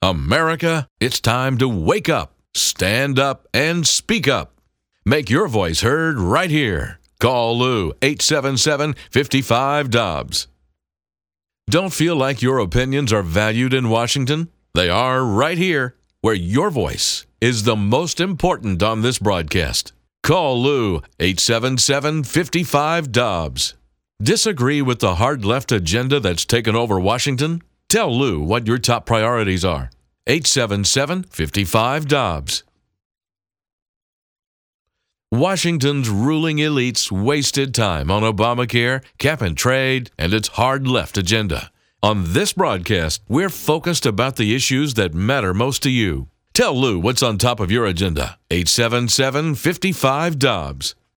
America, it's time to wake up, stand up, and speak up. Make your voice heard right here. Call Lou, 877-55-DOBBS. Don't feel like your opinions are valued in Washington? They are right here, where your voice is the most important on this broadcast. Call Lou, 877-55-DOBBS. Disagree with the hard left agenda that's taken over Washington? Tell Lou what your top priorities are. 877-55-DOBBS. Washington's ruling elites wasted time on Obamacare, cap and trade, and its hard left agenda. On this broadcast, we're focused about the issues that matter most to you. Tell Lou what's on top of your agenda. 877-55-DOBBS.